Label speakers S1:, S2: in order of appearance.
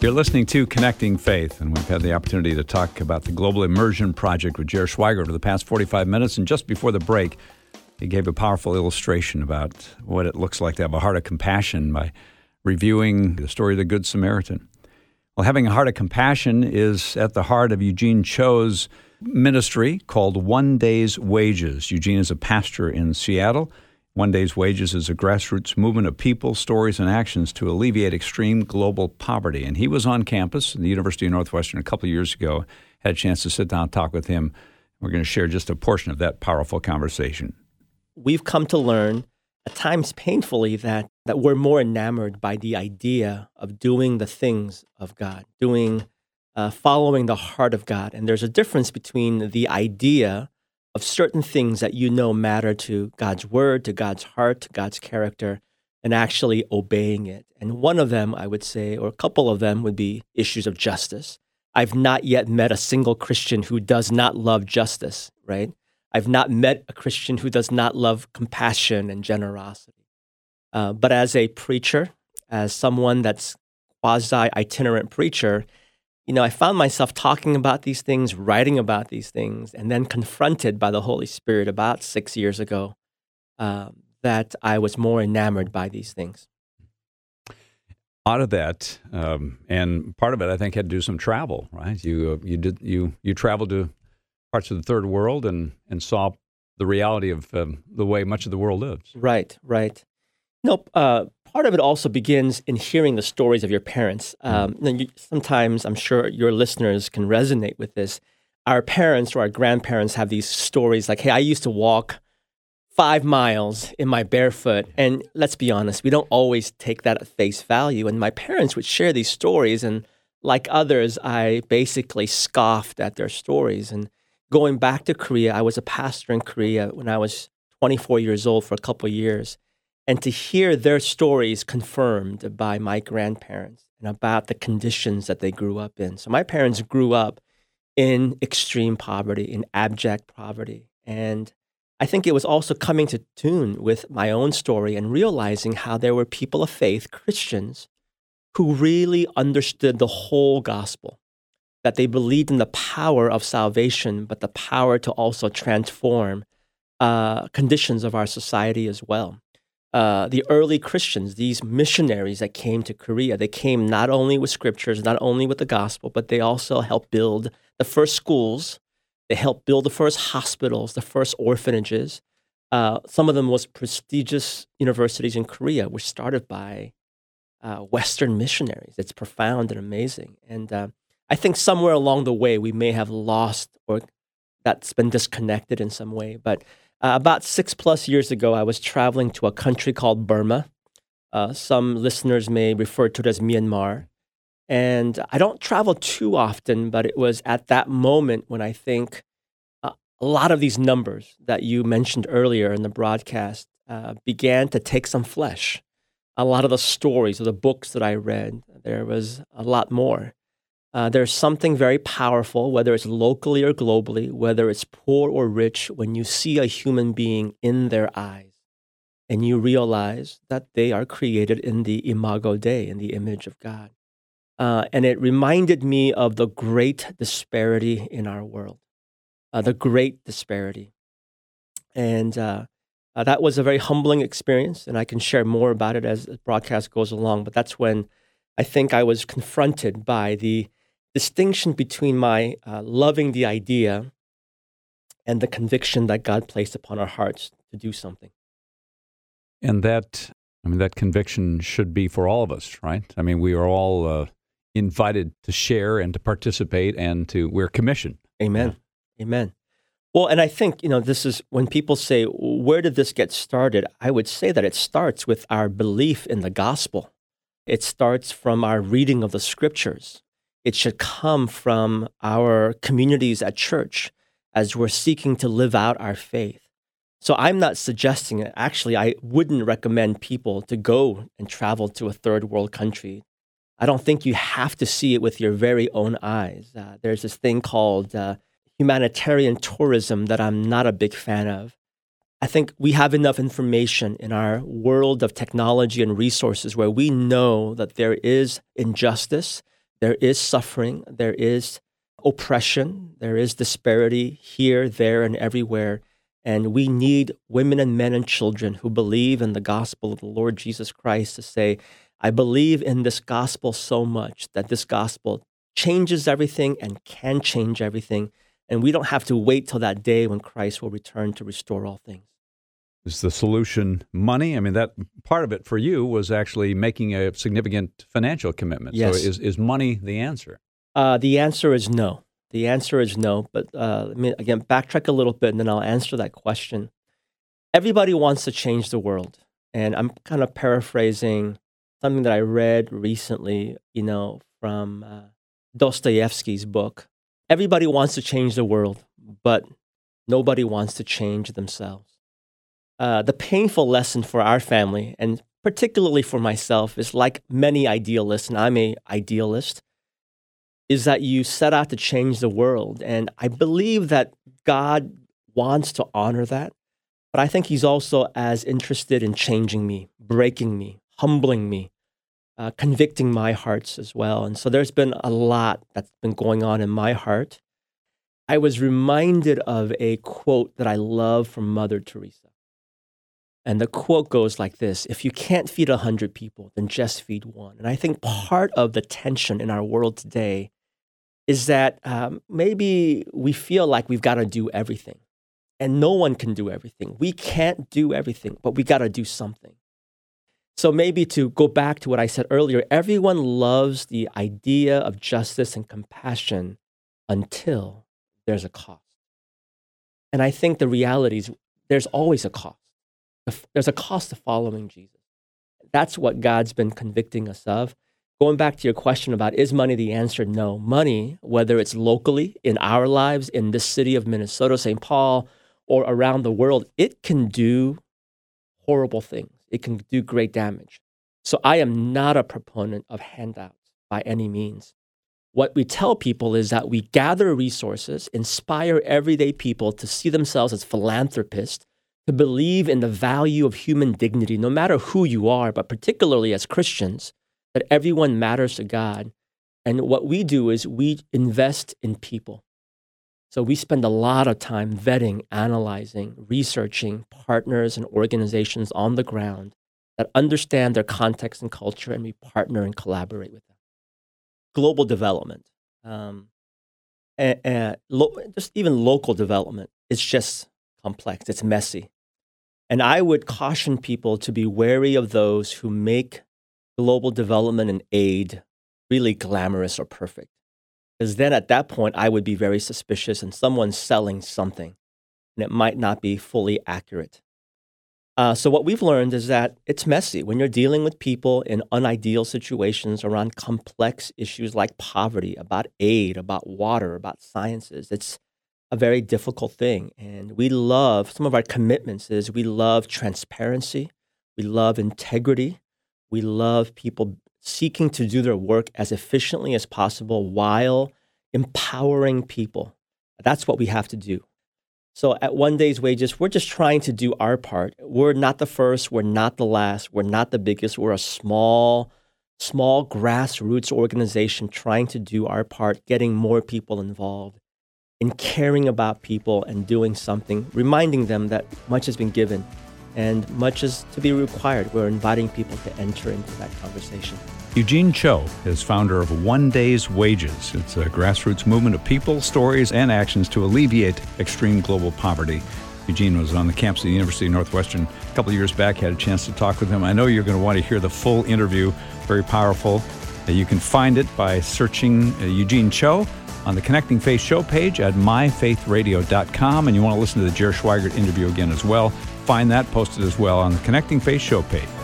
S1: You're listening to Connecting Faith, and we've had the opportunity to talk about the Global Immersion Project with Jer Schweiger over the past 45 minutes. And just before the break, he gave a powerful illustration about what it looks like to have a heart of compassion by reviewing the story of the Good Samaritan. Well, having a heart of compassion is at the heart of Eugene Cho's ministry called One Day's Wages. Eugene is a pastor in Seattle. One Day's Wages is a grassroots movement of people, stories, and actions to alleviate extreme global poverty. And he was on campus at the University of Northwestern a couple of years ago. Had a chance to sit down and talk with him. We're going to share just a portion of that powerful conversation.
S2: We've come to learn, at times painfully, that we're more enamored by the idea of doing the things of God, following the heart of God. And there's a difference between the idea of certain things that you know matter to God's word, to God's heart, to God's character, and actually obeying it. And one of them, I would say, or a couple of them, would be issues of justice. I've not yet met a single Christian who does not love justice, right? I've not met a Christian who does not love compassion and generosity. But as a preacher, as someone that's quasi-itinerant preacher, I found myself talking about these things, writing about these things, and then confronted by the Holy Spirit about 6 years ago that I was more enamored by these things.
S1: Out of that, and part of it, I think, had to do some travel, right? You traveled to parts of the third world and saw the reality of the way much of the world lives.
S2: Right. Part of it also begins in hearing the stories of your parents. Sometimes, I'm sure your listeners can resonate with this. Our parents or our grandparents have these stories like, hey, I used to walk 5 miles in my barefoot. And let's be honest, we don't always take that at face value. And my parents would share these stories. And like others, I basically scoffed at their stories. And going back to Korea, I was a pastor in Korea when I was 24 years old for a couple of years. And to hear their stories confirmed by my grandparents and about the conditions that they grew up in. So my parents grew up in extreme poverty, in abject poverty. And I think it was also coming to tune with my own story and realizing how there were people of faith, Christians, who really understood the whole gospel, that they believed in the power of salvation, but the power to also transform conditions of our society as well. The early Christians, these missionaries that came to Korea, they came not only with scriptures, not only with the gospel, but they also helped build the first schools. They helped build the first hospitals, the first orphanages. Some of the most prestigious universities in Korea were started by Western missionaries. It's profound and amazing. And I think somewhere along the way, we may have lost or that's been disconnected in some way. But about 6+ years ago, I was traveling to a country called Burma. Some listeners may refer to it as Myanmar. And I don't travel too often, but it was at that moment when I think a lot of these numbers that you mentioned earlier in the broadcast began to take some flesh. A lot of the stories or the books that I read, there was a lot more. There's something very powerful, whether it's locally or globally, whether it's poor or rich, when you see a human being in their eyes and you realize that they are created in the imago Dei, in the image of God. And it reminded me of the great disparity in our world, the great disparity. And that was a very humbling experience, and I can share more about it as the broadcast goes along. But that's when I think I was confronted by the distinction between my loving the idea and the conviction that God placed upon our hearts to do something.
S1: And that conviction should be for all of us, right? I mean, we are all invited to share and to participate and we're commissioned.
S2: Amen. Yeah. Amen. Well, and I think, this is when people say, where did this get started? I would say that it starts with our belief in the gospel. It starts from our reading of the scriptures. It should come from our communities at church as we're seeking to live out our faith. So I'm not suggesting it. Actually, I wouldn't recommend people to go and travel to a third world country. I don't think you have to see it with your very own eyes. There's this thing called humanitarian tourism that I'm not a big fan of. I think we have enough information in our world of technology and resources where we know that there is injustice, There is suffering, there is oppression, there is disparity here, there, and everywhere. And we need women and men and children who believe in the gospel of the Lord Jesus Christ to say, I believe in this gospel so much that this gospel changes everything and can change everything. And we don't have to wait till that day when Christ will return to restore all things.
S1: Is the solution money? I mean, that part of it for you was actually making a significant financial commitment.
S2: Yes.
S1: So is money the answer?
S2: The answer is no. The answer is no. But let me, again, backtrack a little bit, and then I'll answer that question. Everybody wants to change the world. And I'm kind of paraphrasing something that I read recently, from Dostoevsky's book. Everybody wants to change the world, but nobody wants to change themselves. The painful lesson for our family, and particularly for myself, is like many idealists, and I'm an idealist, is that you set out to change the world. And I believe that God wants to honor that, but I think he's also as interested in changing me, breaking me, humbling me, convicting my hearts as well. And so there's been a lot that's been going on in my heart. I was reminded of a quote that I love from Mother Teresa. And the quote goes like this: if you can't feed 100 people, then just feed one. And I think part of the tension in our world today is that maybe we feel like we've got to do everything. And no one can do everything. We can't do everything, but we got to do something. So maybe to go back to what I said earlier, everyone loves the idea of justice and compassion until there's a cost. And I think the reality is there's always a cost. There's a cost to following Jesus. That's what God's been convicting us of. Going back to your question about is money the answer? No. Money, whether it's locally in our lives, in this city of Minnesota, St. Paul, or around the world, it can do horrible things. It can do great damage. So I am not a proponent of handouts by any means. What we tell people is that we gather resources, inspire everyday people to see themselves as philanthropists, to believe in the value of human dignity, no matter who you are, but particularly as Christians, that everyone matters to God. And what we do is we invest in people. So we spend a lot of time vetting, analyzing, researching partners and organizations on the ground that understand their context and culture, and we partner and collaborate with them. Global development, just even local development, it's just complex, it's messy. And I would caution people to be wary of those who make global development and aid really glamorous or perfect. Because then at that point, I would be very suspicious and someone's selling something, and it might not be fully accurate. So what we've learned is that it's messy. When you're dealing with people in unideal situations around complex issues like poverty, about aid, about water, about sciences, it's a very difficult thing. And we love, some of our commitments is we love transparency, we love integrity, we love people seeking to do their work as efficiently as possible while empowering people. That's what we have to do. So at One Day's Wages, we're just trying to do our part. We're not the first, we're not the last, we're not the biggest. We're a small grassroots organization trying to do our part, getting more people involved in caring about people and doing something, reminding them that much has been given and much is to be required. We're inviting people to enter into that conversation.
S1: Eugene Cho is founder of One Day's Wages. It's a grassroots movement of people, stories, and actions to alleviate extreme global poverty. Eugene was on the campus of the University of Northwestern a couple of years back. Had a chance to talk with him. I know you're going to want to hear the full interview. Very powerful. You can find it by searching Eugene Cho on the Connecting Faith show page at myfaithradio.com. And you want to listen to the Jer Schweigert interview again as well. Find that posted as well on the Connecting Faith show page.